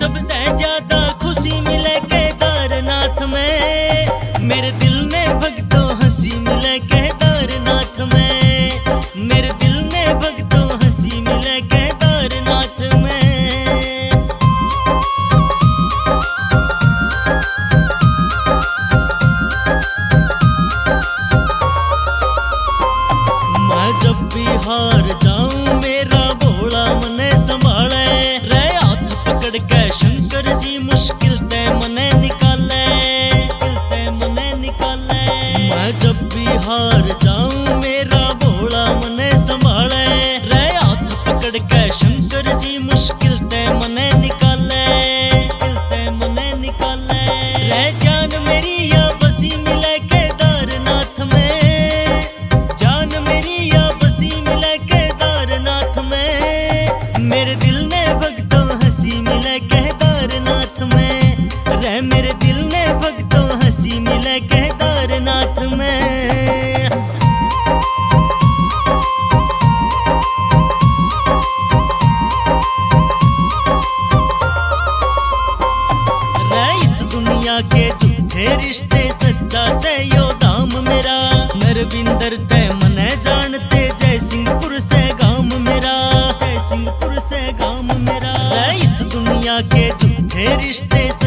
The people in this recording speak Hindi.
सबसे ज्यादा खुशी मिले केदारनाथ में। मेरे दिल में भक्तों हंसी मिले केदारनाथ में। मेरे दिल में भक्तों हंसी मिले केदारनाथ में। मैं जब भी हार जाऊं मेरा भोला मने संभाले। रे हाथ पकड़ के शंकर जी मुश्किल ते मने निकाले। मैं जब भी हार जाऊं मेरा भोला मने संभाले। रे हाथ पकड़ के शंकर जी मुश्किल ते मने निकाले। रे जान मेरी या बसी मिले केदारनाथ में। जान मेरी या बसी मिले केदारनाथ में। मेरे दिल में भक्तों हंसी मिले केदारनाथ में। रे मेरे दिल में भक्तों हंसी मिले केदारनाथ में। रे इस दुनिया के झूठे रिश्ते सच्चा से यो धाम मेरा। नरविंदर ते मने जानते जयसिंहपुर से गांव मेरा। जयसिंहपुर से गांव मेरा। रे इस दुनिया के झूठे रिश्ते